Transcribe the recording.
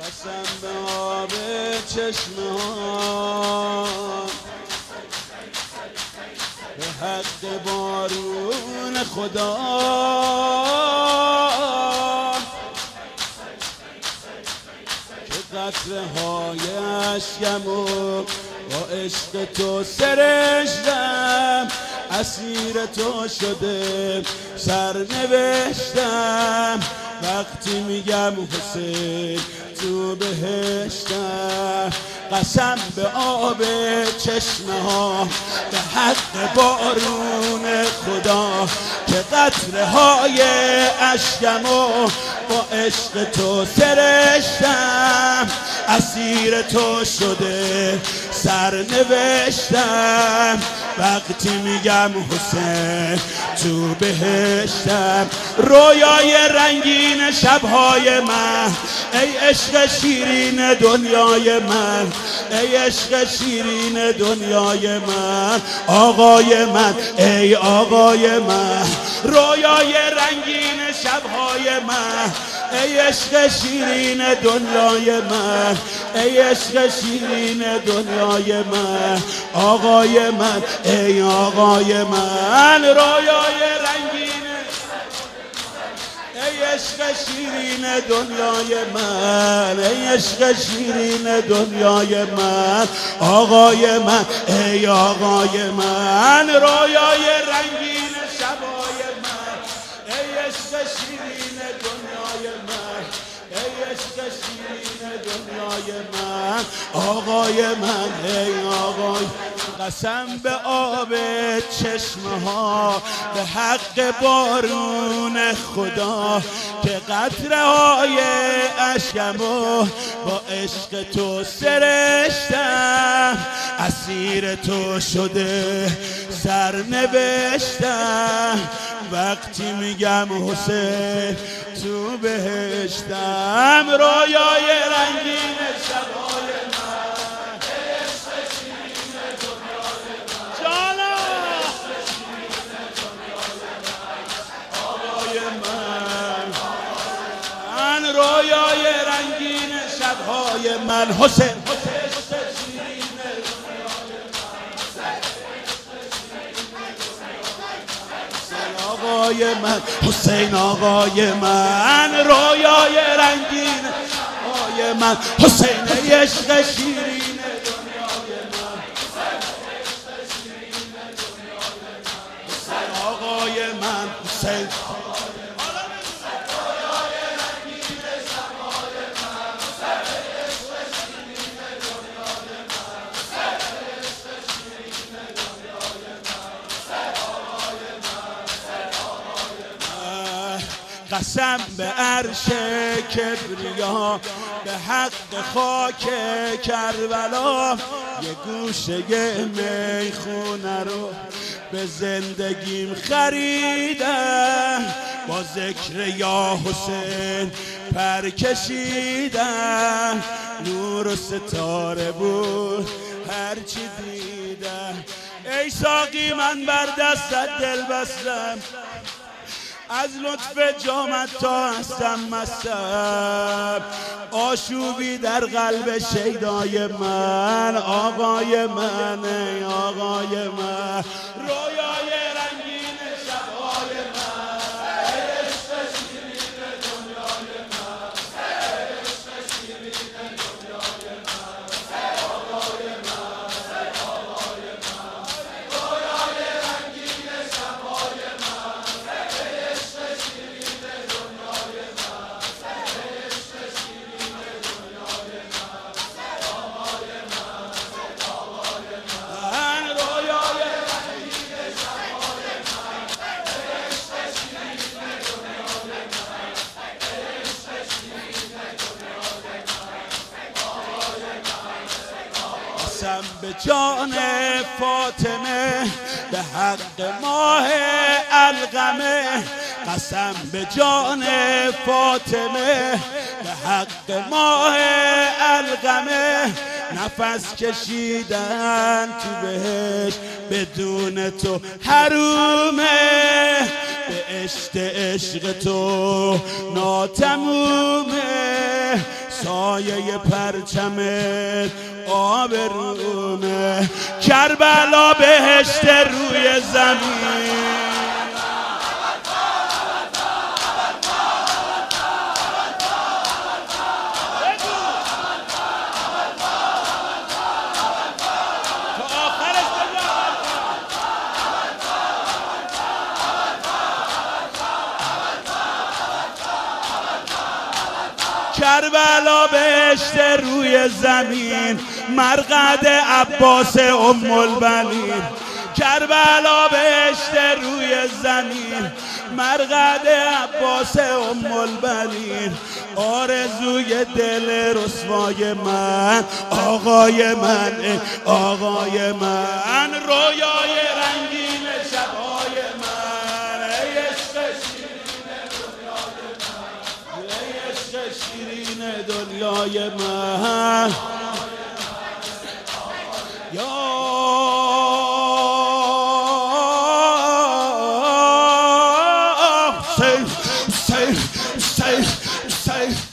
قسم به آب چشمه ها به حق بارون خدا که قطره های اشکمو با عشق تو سرشتم، اسیر تو شده سرنوشتم. وقتی میگم حسین تو بهشتم، قسم به آب چشمه ها به حق بارون خدا که قطره های اشکمو با عشق تو سرشتم، اسیر تو شده سرنوشتم. وقتی میگم حسین تو بهشتم، رویای رنگین شبهای من، ای عشق شیرین دنیای من، ای عشق شیرین دنیای من، آقای من، ای آقای من. رویای رنگین شبهای من، ای عشق شیرین دنیای من، ای عشق شیرین دنیای من، آقای من، ای آقای من. رویای رنگین، ای عشق شیرین دنیای من، ای عشق شیرین دنیای من، آقای من، ای آقای من. رویای رنگین شبای من، ای عشق شیرین دنیای من، ای عشق شیرین دنیای من، آقای من، ای آقای. قسم به آب چشمه ها به حق بارون خدا که قطره های اشکمو با عشق تو سرشتم، اسیر تو شده سرنوشتم. وقتی میگم حسین تو بهشتم، رویای رنگین شبای من، عشق شیرین دنیای من، جانا آقای من، رویای رنگین شبهای من. حسین آقای من، حسین آقای من، رویای رنگین آقای من، حسین عشق شیرین دنیای من، حسین آقای من، حسین قسم به عرش کبریا به حق خاک کربلا، یه گوشه میخونه رو به زندگیم خریدم، با ذکر یا حسین پر کشیدم، نور و ستاره بود هرچی دیدم. ای ساقی من بر دستت دل بستم، از لطف جامت تا هستم مستم، آشوبی در قلب شیدای من، آقای من، ای آقای من. رویای رنگین شبهای من، عشق شیرین دنیای من، عشق شیرین دنیای من، آقای من، آقای من. رویای رنگین شبهای من، قسم به جان فاطمه به حق ماه القمه، قسم به جان فاطمه به حق ماه القمه، نفس کشیدن تو بهشت بدون تو حرومه، به عشق تو ناتمومه. سایه پرچمت آبرومه کربلا بهشت روی زمین کربلا بهشت روی زمین مرقد عباس ام البنین کربلا بهشت روی زمین مرقد عباس ام البنین آرزوی دل رسوای من آقای من آقای من رویای رنگین شبای من ای عشق شیرین دنیای من یا say